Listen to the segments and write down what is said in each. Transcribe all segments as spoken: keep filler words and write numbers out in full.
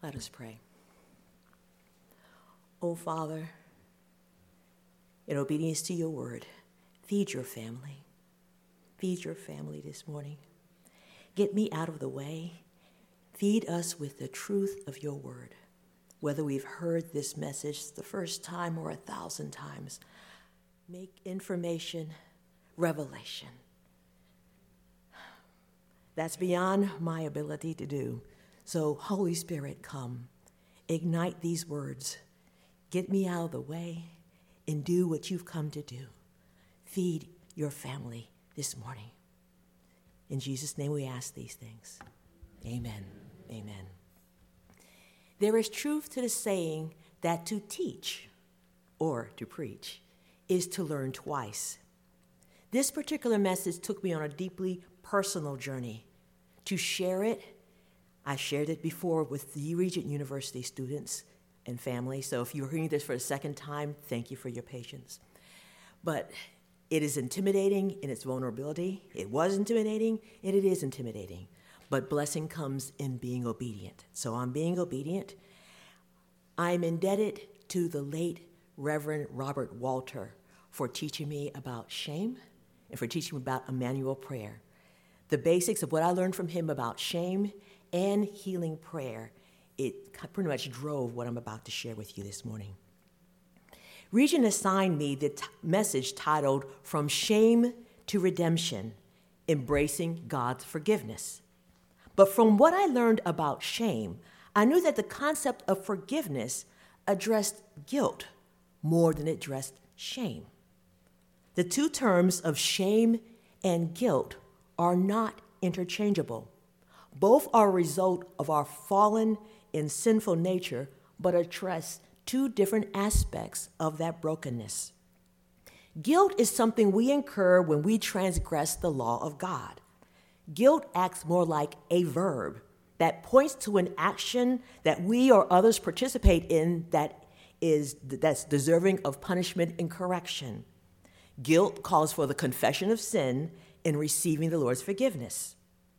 Let us pray. Oh, Father, in obedience to your word, feed your family. Feed your family this morning. Get me out of the way. Feed us with the truth of your word. Whether we've heard this message the first time or a thousand times, make information revelation. That's beyond my ability to do. So, Holy Spirit, come, ignite these words, get me out of the way, and do what you've come to do. Feed your family this morning. In Jesus' name we ask these things. Amen. Amen. There is truth to the saying that to teach, or to preach, is to learn twice. This particular message took me on a deeply personal journey. To share it, I shared it before with the Regent University students and family, so if you're hearing this for the second time, thank you for your patience. But it is intimidating in its vulnerability. It was intimidating, and it is intimidating. But blessing comes in being obedient. So I'm being obedient. I'm indebted to the late Reverend Robert Walter for teaching me about shame and for teaching me about Emmanuel prayer. The basics of what I learned from him about shame and healing prayer, it pretty much drove what I'm about to share with you this morning. Regent assigned me the t- message titled From Shame to Redemption, Embracing God's Forgiveness. But from what I learned about shame, I knew that the concept of forgiveness addressed guilt more than it addressed shame. The two terms of shame and guilt are not interchangeable. Both are a result of our fallen and sinful nature, but address two different aspects of that brokenness. Guilt is something we incur when we transgress the law of God. Guilt acts more like a verb that points to an action that we or others participate in that is that's deserving of punishment and correction. Guilt calls for the confession of sin and receiving the Lord's forgiveness.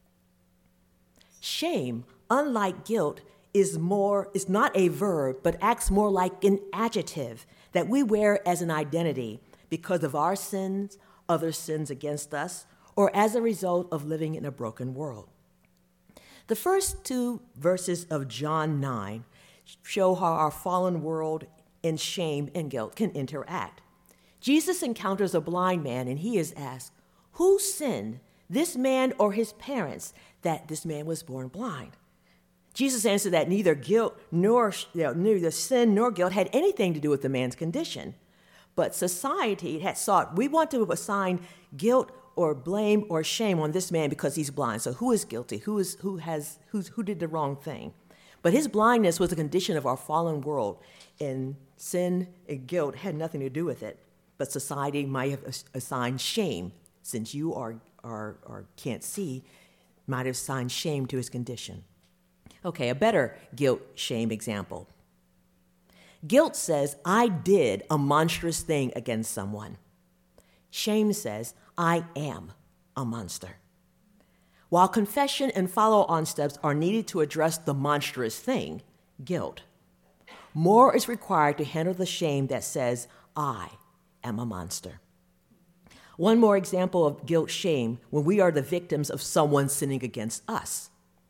Shame, unlike guilt, is more is not a verb, but acts more like an adjective that we wear as an identity because of our sins, other sins against us, or as a result of living in a broken world. The first two verses of John nine show how our fallen world and shame and guilt can interact. Jesus encounters a blind man, and he is asked, who sinned, this man or his parents, that this man was born blind? Jesus answered that neither guilt nor you know, neither sin nor guilt had anything to do with the man's condition. But society had sought, we want to assign guilt or blame or shame on this man because he's blind. So who is guilty? Who is who has who's, who did the wrong thing? But his blindness was a condition of our fallen world, and sin and guilt had nothing to do with it. But society might have assigned shame, since you are, are, are can't see, might have assigned shame to his condition. Okay, a better guilt-shame example. Guilt says, I did a monstrous thing against someone. Shame says, I am a monster. While confession and follow-on steps are needed to address the monstrous thing, guilt, more is required to handle the shame that says, I am a monster. One more example of guilt-shame when we are the victims of someone sinning against us.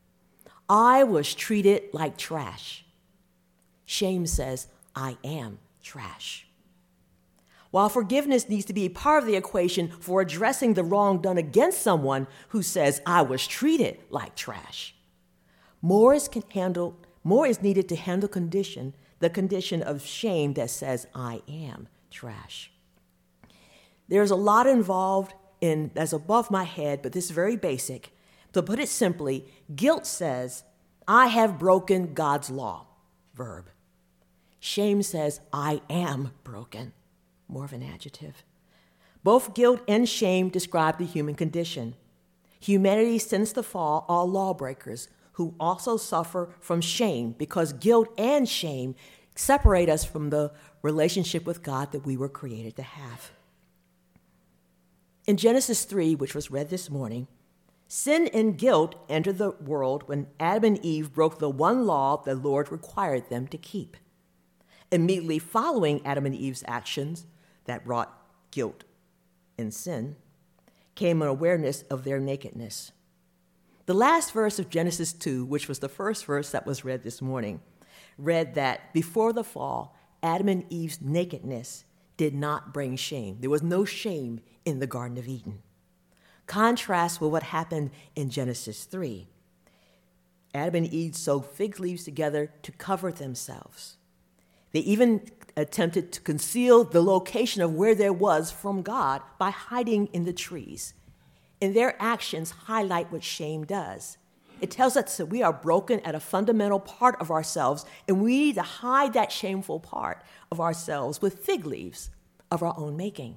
I was treated like trash. Shame says, I am trash. While forgiveness needs to be part of the equation for addressing the wrong done against someone who says, I was treated like trash, more is, can handle, more is needed to handle condition, the condition of shame that says, I am trash. There's a lot involved in that's above my head, but this is very basic. To put it simply, guilt says, I have broken God's law, verb. Shame says, I am broken, more of an adjective. Both guilt and shame describe the human condition. Humanity, since the fall, are lawbreakers who also suffer from shame because guilt and shame separate us from the relationship with God that we were created to have. In Genesis three, which was read this morning, Sin and guilt entered the world when Adam and Eve broke the one law the Lord required them to keep. Immediately following Adam and Eve's actions that brought guilt and sin came an awareness of their nakedness. The last verse of Genesis two, which was the first verse that was read this morning, read that before the fall, Adam and Eve's nakedness did not bring shame. There was no shame in the Garden of Eden. Contrast with what happened in Genesis three. Adam and Eve sewed fig leaves together to cover themselves. They even attempted to conceal the location of where there was from God by hiding in the trees. And their actions highlight what shame does. It tells us that we are broken at a fundamental part of ourselves, and we need to hide that shameful part of ourselves with fig leaves of our own making.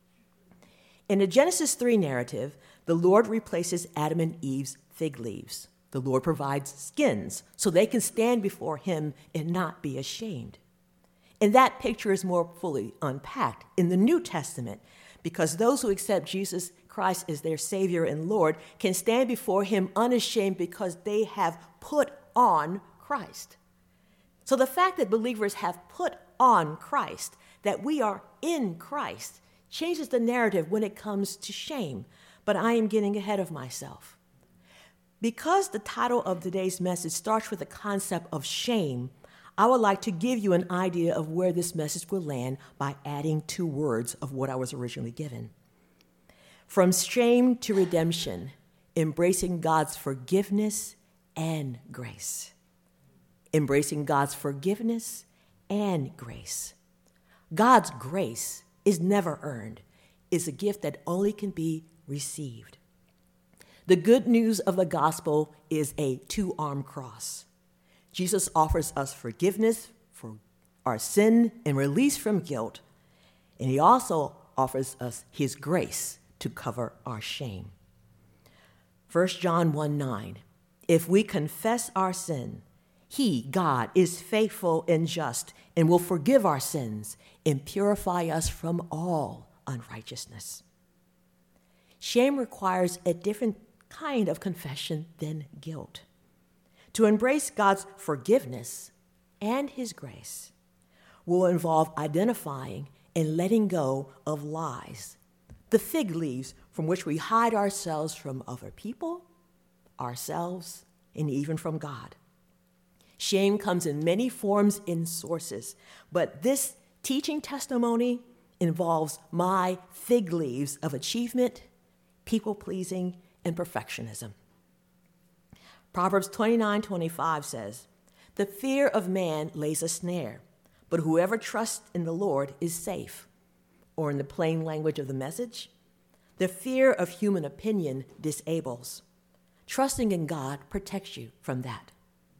In the Genesis three narrative, the Lord replaces Adam and Eve's fig leaves. The Lord provides skins so they can stand before him and not be ashamed. And that picture is more fully unpacked in the New Testament, because those who accept Jesus Christ as their Savior and Lord can stand before him unashamed because they have put on Christ. So the fact that believers have put on Christ, that we are in Christ, changes the narrative when it comes to shame. But I am getting ahead of myself. Because the title of today's message starts with the concept of shame, I would like to give you an idea of where this message will land by adding two words of what I was originally given. From shame to redemption, embracing God's forgiveness and grace. Embracing God's forgiveness and grace. God's grace is never earned. It's a gift that only can be received. The good news of the gospel is a two-armed cross. Jesus offers us forgiveness for our sin and release from guilt, and he also offers us his grace to cover our shame. First John one nine, if we confess our sin, he, God, is faithful and just and will forgive our sins and purify us from all unrighteousness. Shame requires a different kind of confession than guilt. To embrace God's forgiveness and his grace will involve identifying and letting go of lies, the fig leaves from which we hide ourselves from other people, ourselves, and even from God. Shame comes in many forms and sources, but this teaching testimony involves my fig leaves of achievement, people-pleasing, and perfectionism. Proverbs twenty-nine twenty-five says, the fear of man lays a snare, but whoever trusts in the Lord is safe. Or in the plain language of the message, the fear of human opinion disables. Trusting in God protects you from that.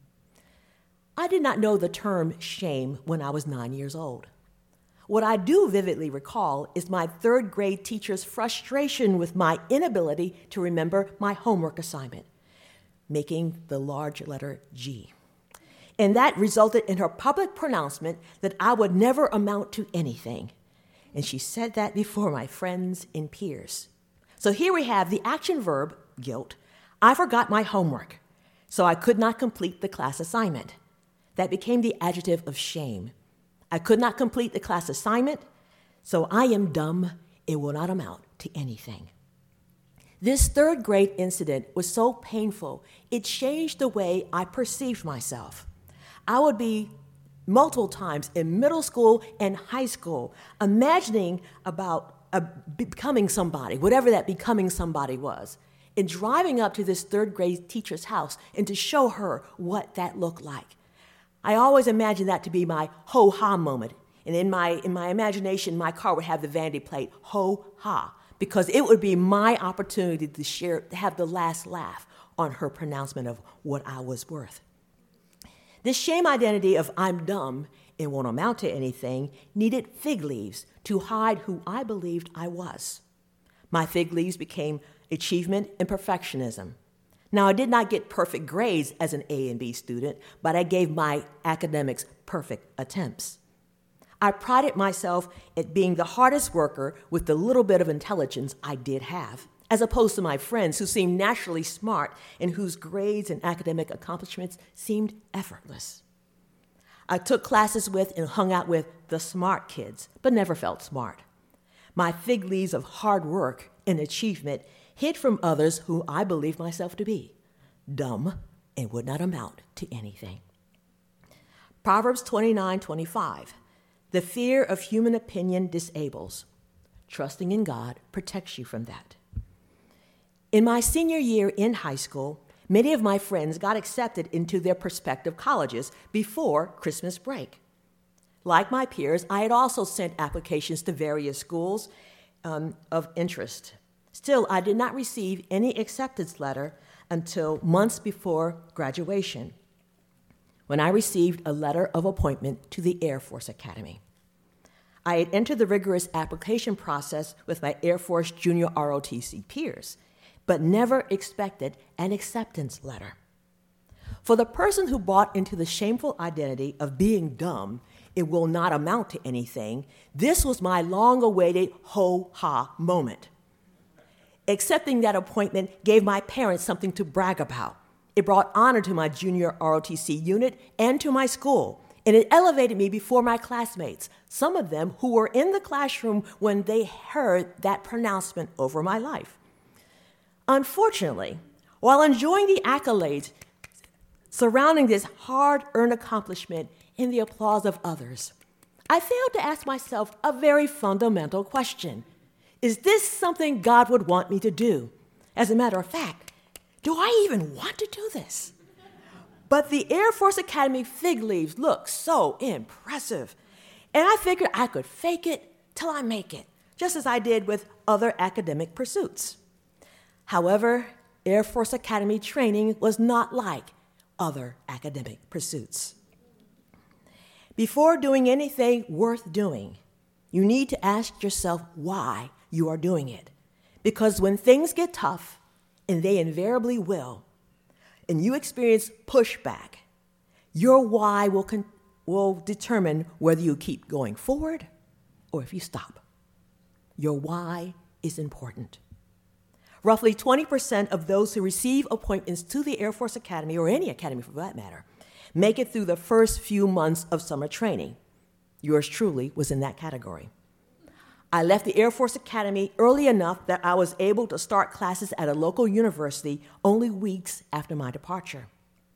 I did not know the term shame when I was nine years old. What I do vividly recall is my third grade teacher's frustration with my inability to remember my homework assignment, making the large letter G. And that resulted in her public pronouncement that I would never amount to anything. And she said that before my friends and peers. So here we have the action verb, guilt. I forgot my homework, so I could not complete the class assignment. That became the adjective of shame. I could not complete the class assignment, so I am dumb. It will not amount to anything. This third grade incident was so painful, it changed the way I perceived myself. I would be multiple times in middle school and high school imagining about uh, becoming somebody, whatever that becoming somebody was, and driving up to this third grade teacher's house and to show her what that looked like. I always imagined that to be my ho-ha moment. And in my, in my imagination, my car would have the vanity plate, ho-ha, because it would be my opportunity to share, to have the last laugh on her pronouncement of what I was worth. This shame identity of I'm dumb and won't amount to anything needed fig leaves to hide who I believed I was. My fig leaves became achievement and perfectionism. Now, I did not get perfect grades as an A and B student, but I gave my academics perfect attempts. I prided myself at being the hardest worker with the little bit of intelligence I did have. as opposed to my friends who seemed naturally smart and whose grades and academic accomplishments seemed effortless. I took classes with and hung out with the smart kids, but never felt smart. My fig leaves of hard work and achievement hid from others who I believed myself to be dumb and would not amount to anything. Proverbs twenty-nine twenty-five, the fear of human opinion disables. Trusting in God protects you from that. In my senior year in high school, many of my friends got accepted into their prospective colleges before Christmas break. Like my peers, I had also sent applications to various schools um, of interest. Still, I did not receive any acceptance letter until months before graduation, when I received a letter of appointment to the Air Force Academy. I had entered the rigorous application process with my Air Force Junior R O T C peers, but never expected an acceptance letter. For the person who bought into the shameful identity of being dumb, it will not amount to anything, this was my long-awaited ho-ha moment. Accepting that appointment gave my parents something to brag about. It brought honor to my junior R O T C unit and to my school, and it elevated me before my classmates, some of them who were in the classroom when they heard that pronouncement over my life. Unfortunately, while enjoying the accolades surrounding this hard-earned accomplishment and the applause of others, I failed to ask myself a very fundamental question. Is this something God would want me to do? As a matter of fact, do I even want to do this? But the Air Force Academy fig leaves look so impressive, and I figured I could fake it till I make it, just as I did with other academic pursuits. However, Air Force Academy training was not like other academic pursuits. Before doing anything worth doing, you need to ask yourself why you are doing it. Because when things get tough, and they invariably will, and you experience pushback, your why will, con- will determine whether you keep going forward or if you stop. Your why is important. Roughly twenty percent of those who receive appointments to the Air Force Academy, or any academy for that matter, make it through the first few months of summer training. Yours truly was in that category. I left the Air Force Academy early enough that I was able to start classes at a local university only weeks after my departure.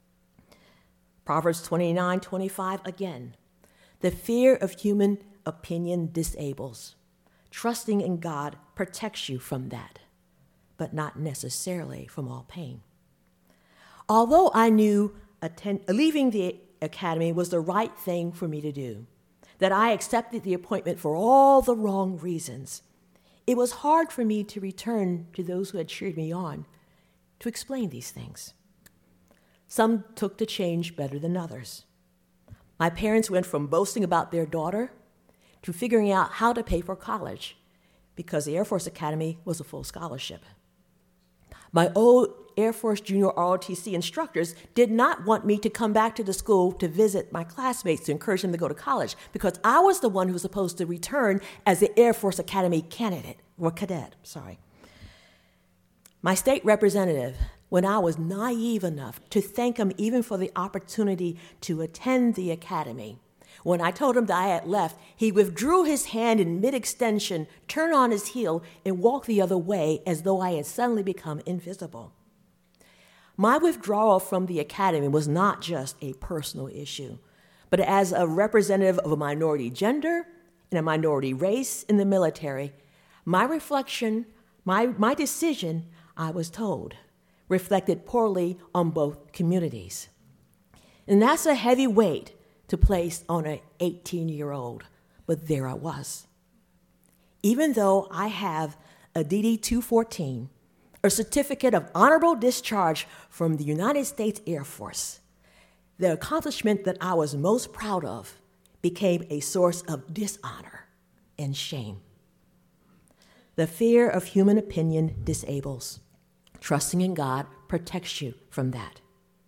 Proverbs twenty-nine twenty-five again. The fear of human opinion disables. Trusting in God protects you from that, but not necessarily from all pain. Although I knew attend- leaving the academy was the right thing for me to do, that I accepted the appointment for all the wrong reasons, it was hard for me to return to those who had cheered me on to explain these things. Some took to change better than others. My parents went from boasting about their daughter to figuring out how to pay for college, because the Air Force Academy was a full scholarship. My old Air Force Junior R O T C instructors did not want me to come back to the school to visit my classmates to encourage them to go to college, because I was the one who was supposed to return as the Air Force Academy candidate, or cadet, sorry. My state representative, when I was naive enough to thank him even for the opportunity to attend the academy, when I told him that I had left, he withdrew his hand in mid-extension, turned on his heel, and walked the other way as though I had suddenly become invisible. My withdrawal from the academy was not just a personal issue, but as a representative of a minority gender and a minority race in the military, my reflection, my, my decision, I was told, reflected poorly on both communities. And that's a heavy weight to place on an eighteen-year-old, but there I was. Even though I have a D D two fourteen, a certificate of honorable discharge from the United States Air Force, the accomplishment that I was most proud of became a source of dishonor and shame. The fear of human opinion disables. Trusting in God protects you from that.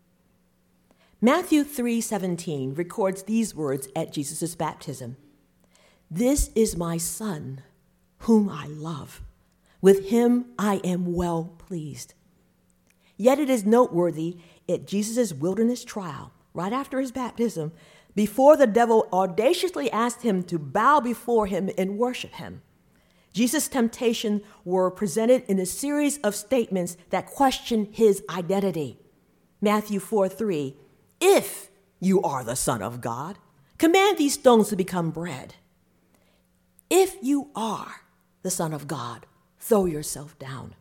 Matthew three seventeen records these words at Jesus' baptism. This is my son, whom I love. With him I am well pleased. Yet it is noteworthy at Jesus' wilderness trial, right after his baptism, before the devil audaciously asked him to bow before him and worship him. Jesus' temptations were presented in a series of statements that question his identity. Matthew four three, if you are the Son of God, command these stones to become bread. If you are the Son of God, throw yourself down.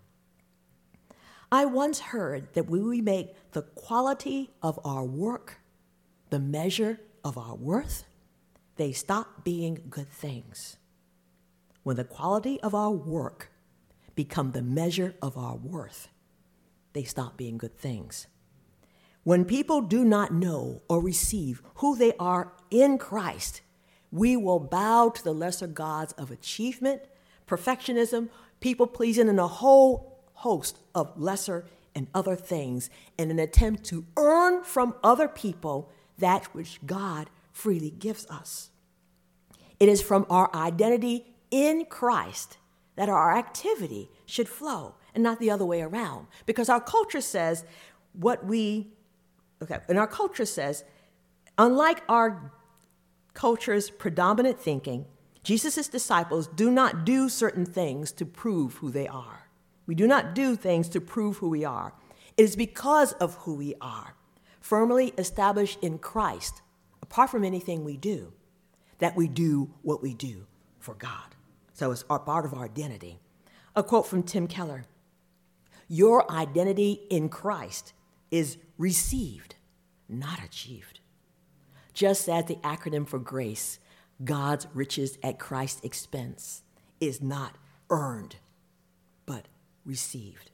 I once heard that when we make the quality of our work the measure of our worth, they stop being good things. When the quality of our work become the measure of our worth, they stop being good things. When people do not know or receive who they are in Christ, we will bow to the lesser gods of achievement, perfectionism, people-pleasing, and a whole host of lesser and other things in an attempt to earn from other people that which God freely gives us. It is from our identity in Christ that our activity should flow and not the other way around. Because our culture says what we, okay, and our culture says, unlike our culture's predominant thinking, Jesus' disciples do not do certain things to prove who they are. We do not do things to prove who we are. It is because of who we are, firmly established in Christ, apart from anything we do, that we do what we do for God. So it's a part of our identity. A quote from Tim Keller: your identity in Christ is received, not achieved. Just as the acronym for GRACE, God's riches at Christ's expense, is not earned, but received.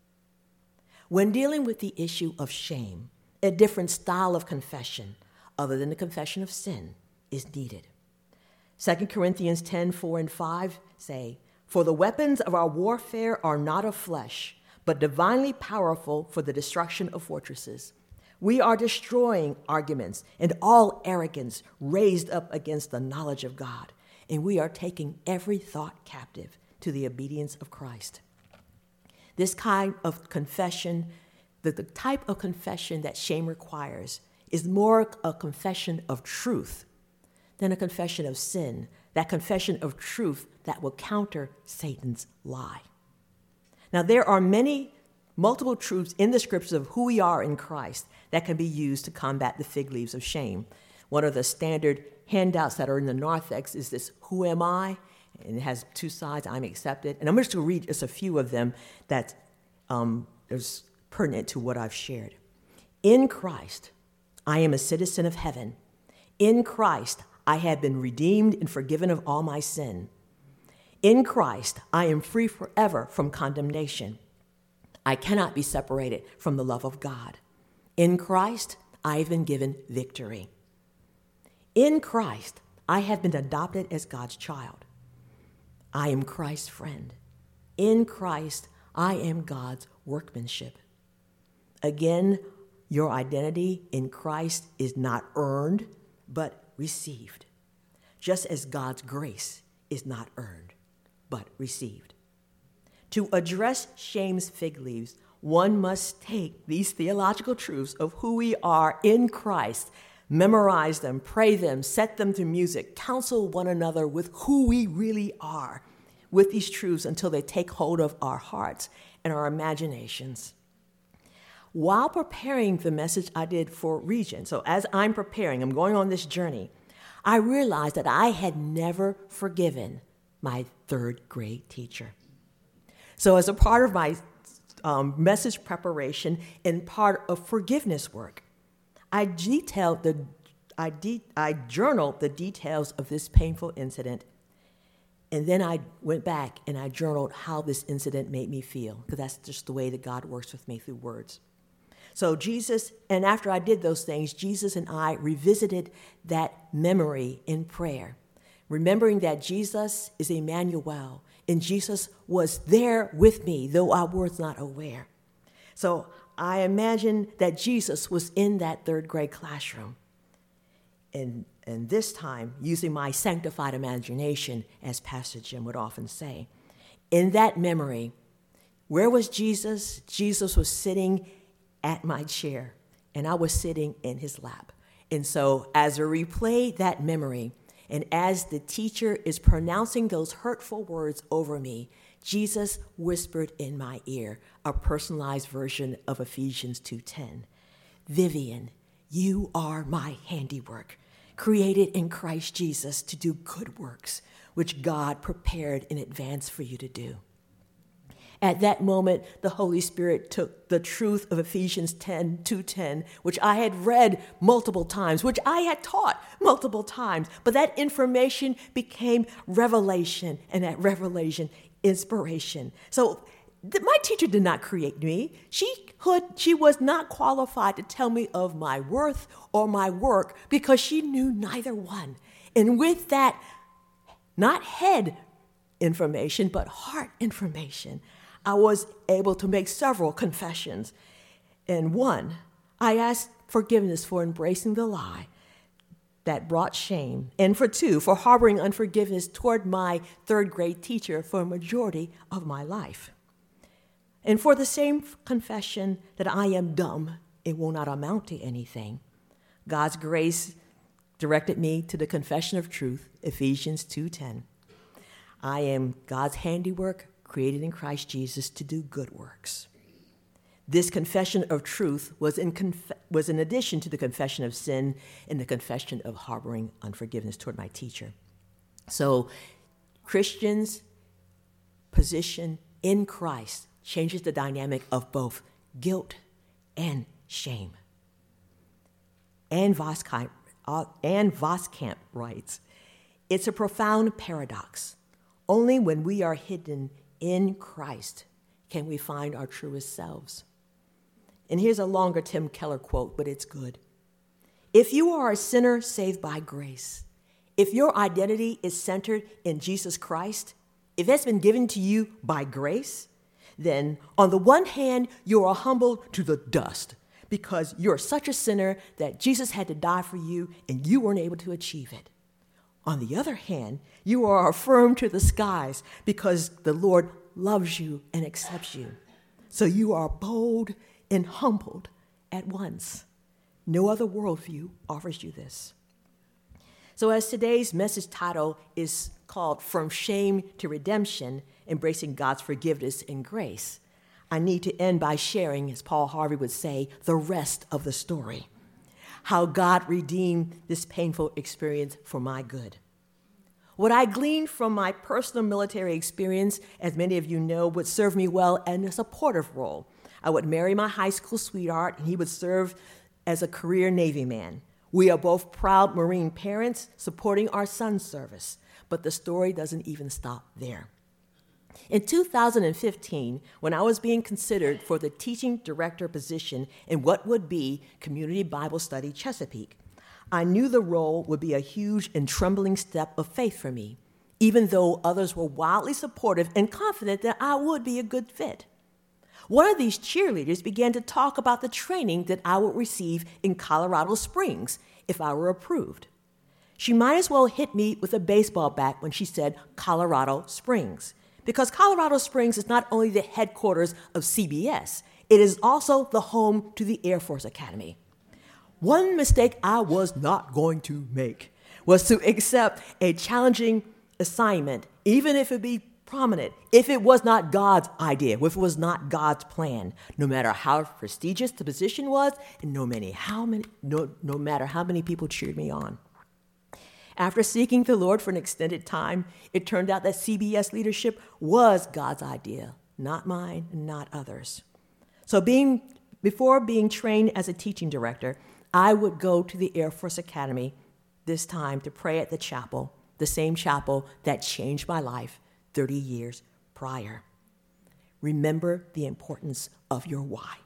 When dealing with the issue of shame, a different style of confession, other than the confession of sin, is needed. Second Corinthians ten, four and five say, for the weapons of our warfare are not of flesh, but divinely powerful for the destruction of fortresses. We are destroying arguments and all arrogance raised up against the knowledge of God, and we are taking every thought captive to the obedience of Christ. This kind of confession, the, the type of confession that shame requires, is more a confession of truth than a confession of sin, that confession of truth that will counter Satan's lie. Now, there are many, multiple truths in the scriptures of who we are in Christ that can be used to combat the fig leaves of shame. One of the standard handouts that are in the narthex is this, who am I? And it has two sides, I'm accepted. And I'm just going to read just a few of them that um, is pertinent to what I've shared. In Christ, I am a citizen of heaven. In Christ, I have been redeemed and forgiven of all my sin. In Christ, I am free forever from condemnation. I cannot be separated from the love of God. In Christ, I have been given victory. In Christ, I have been adopted as God's child. I am Christ's friend. In Christ, I am God's workmanship. Again, your identity in Christ is not earned, but received, just as God's grace is not earned, but received. To address shame's fig leaves, one must take these theological truths of who we are in Christ, memorize them, pray them, set them to music, counsel one another with who we really are with these truths until they take hold of our hearts and our imaginations. While preparing the message I did for Region, so as I'm preparing, I'm going on this journey, I realized that I had never forgiven my third grade teacher. So as a part of my um, message preparation and part of forgiveness work, I detailed the, I, de- I journaled the details of this painful incident, and then I went back and I journaled how this incident made me feel, because that's just the way that God works with me through words. So Jesus, and after I did those things, Jesus and I revisited that memory in prayer, remembering that Jesus is Emmanuel, and Jesus was there with me, though I was not aware. So I imagine that Jesus was in that third grade classroom, and, and this time using my sanctified imagination, as Pastor Jim would often say. In that memory, where was Jesus? Jesus was sitting at my chair, and I was sitting in his lap. And so as I replay that memory, and as the teacher is pronouncing those hurtful words over me, Jesus whispered in my ear a personalized version of Ephesians two ten. Vivian, you are my handiwork, created in Christ Jesus to do good works, which God prepared in advance for you to do. At that moment, the Holy Spirit took the truth of Ephesians ten, two ten, which I had read multiple times, which I had taught multiple times, but that information became revelation, and that revelation, inspiration. So th- my teacher did not create me. She could, she was not qualified to tell me of my worth or my work because she knew neither one. And with that, not head information, but heart information, I was able to make several confessions. And one, I asked forgiveness for embracing the lie that brought shame. And for two, for harboring unforgiveness toward my third grade teacher for a majority of my life. And for the same confession that I am dumb, it will not amount to anything. God's grace directed me to the confession of truth, Ephesians two ten. I am God's handiwork, created in Christ Jesus to do good works. This confession of truth was in, conf- was in addition to the confession of sin and the confession of harboring unforgiveness toward my teacher. So Christians' position in Christ changes the dynamic of both guilt and shame. Anne Voskamp, uh, Anne Voskamp writes, it's a profound paradox. Only when we are hidden in Christ can we find our truest selves. And here's a longer Tim Keller quote, but it's good. If you are a sinner saved by grace, if your identity is centered in Jesus Christ, if it's been given to you by grace, then on the one hand, you are humbled to the dust because you're such a sinner that Jesus had to die for you and you weren't able to achieve it. On the other hand, you are affirmed to the skies because the Lord loves you and accepts you. So you are bold and humbled at once. No other worldview offers you this. So as today's message title is called From Shame to Redemption, Embracing God's Forgiveness and Grace, I need to end by sharing, as Paul Harvey would say, the rest of the story. How God redeemed this painful experience for my good. What I gleaned from my personal military experience, as many of you know, would serve me well in a supportive role. I would marry my high school sweetheart, and he would serve as a career Navy man. We are both proud Marine parents supporting our son's service, but the story doesn't even stop there. In two thousand fifteen, when I was being considered for the teaching director position in what would be Community Bible Study Chesapeake, I knew the role would be a huge and trembling step of faith for me, even though others were wildly supportive and confident that I would be a good fit. One of these cheerleaders began to talk about the training that I would receive in Colorado Springs if I were approved. She might as well hit me with a baseball bat when she said Colorado Springs, because Colorado Springs is not only the headquarters of C B S, it is also the home to the Air Force Academy. One mistake I was not going to make was to accept a challenging assignment, even if it be prominent, if it was not God's idea, if it was not God's plan, no matter how prestigious the position was, and no matter how many, no, no matter how many people cheered me on. After seeking the Lord for an extended time, it turned out that C B S leadership was God's idea, not mine, not others. So being before being trained as a teaching director, I would go to the Air Force Academy, this time to pray at the chapel, the same chapel that changed my life thirty years prior. Remember the importance of your why.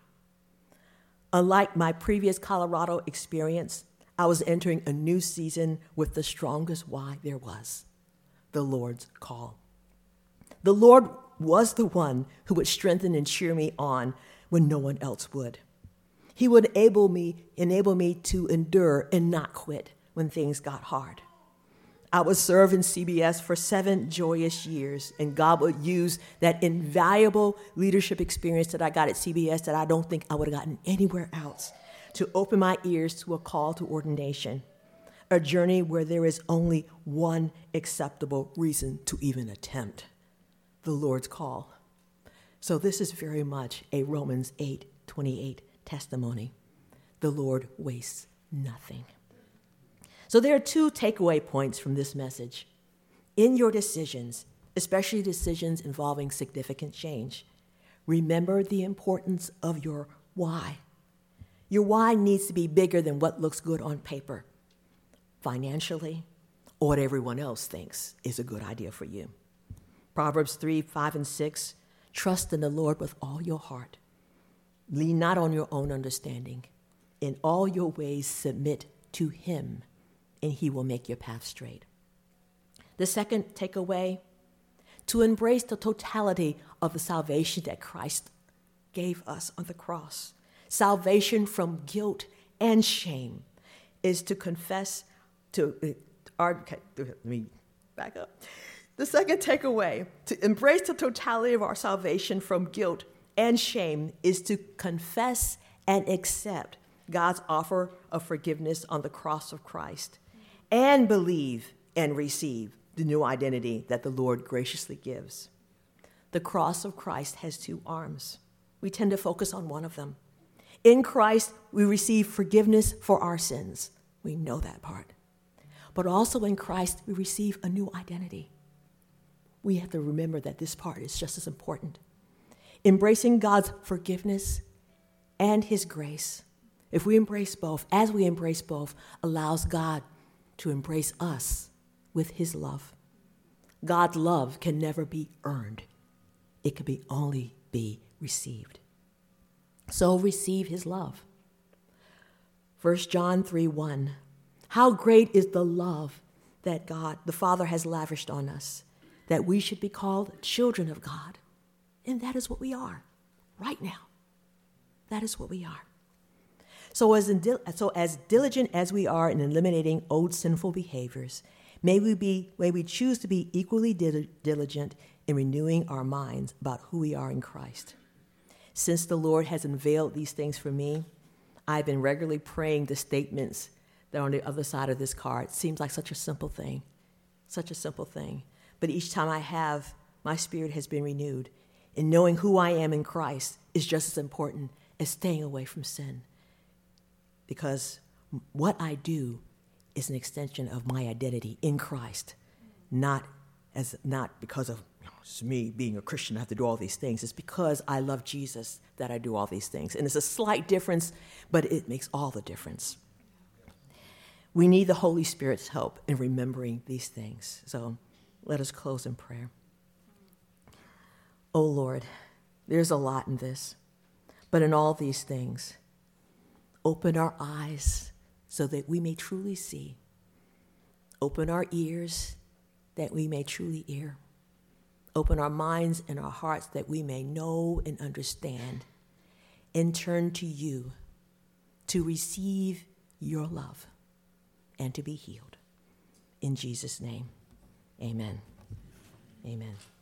Unlike my previous Colorado experience, I was entering a new season with the strongest why there was, the Lord's call. The Lord was the one who would strengthen and cheer me on when no one else would. He would enable me, enable me to endure and not quit when things got hard. I would serve in C B S for seven joyous years, and God would use that invaluable leadership experience that I got at C B S that I don't think I would have gotten anywhere else to open my ears to a call to ordination, a journey where there is only one acceptable reason to even attempt: the Lord's call. So this is very much a Romans eight twenty-eight testimony. The Lord wastes nothing. So there are two takeaway points from this message. In your decisions, especially decisions involving significant change, remember the importance of your why. Your why needs to be bigger than what looks good on paper, financially, or what everyone else thinks is a good idea for you. Proverbs three, five, and six, trust in the Lord with all your heart. Lean not on your own understanding. In all your ways submit to him, and he will make your path straight. The second takeaway, to embrace the totality of the salvation that Christ gave us on the cross. Salvation from guilt and shame is to confess to, our, let me back up. The second takeaway, to embrace the totality of our salvation from guilt and shame is to confess and accept God's offer of forgiveness on the cross of Christ, and believe and receive the new identity that the Lord graciously gives. The cross of Christ has two arms. We tend to focus on one of them. In Christ, we receive forgiveness for our sins. We know that part. But also in Christ, we receive a new identity. We have to remember that this part is just as important. Embracing God's forgiveness and his grace, if we embrace both, as we embrace both, allows God to embrace us with his love. God's love can never be earned. It can be only be received. So receive his love. First John three one, how great is the love that God, the Father, has lavished on us, that we should be called children of God. And that is what we are right now. That is what we are. So as, in, so as diligent as we are in eliminating old sinful behaviors, may we, be, may we choose to be equally diligent in renewing our minds about who we are in Christ. Since the Lord has unveiled these things for me, I've been regularly praying the statements that are on the other side of this card. It seems like such a simple thing, such a simple thing. But each time I have, my spirit has been renewed. And knowing who I am in Christ is just as important as staying away from sin. Because what I do is an extension of my identity in Christ, not as not because of you know, it's me being a Christian, I have to do all these things. It's because I love Jesus that I do all these things. And it's a slight difference, but it makes all the difference. We need the Holy Spirit's help in remembering these things. So let us close in prayer. Oh Lord, there's a lot in this, but in all these things, open our eyes so that we may truly see. Open our ears that we may truly hear. Open our minds and our hearts that we may know and understand, and turn to you to receive your love and to be healed. In Jesus' name, amen. Amen.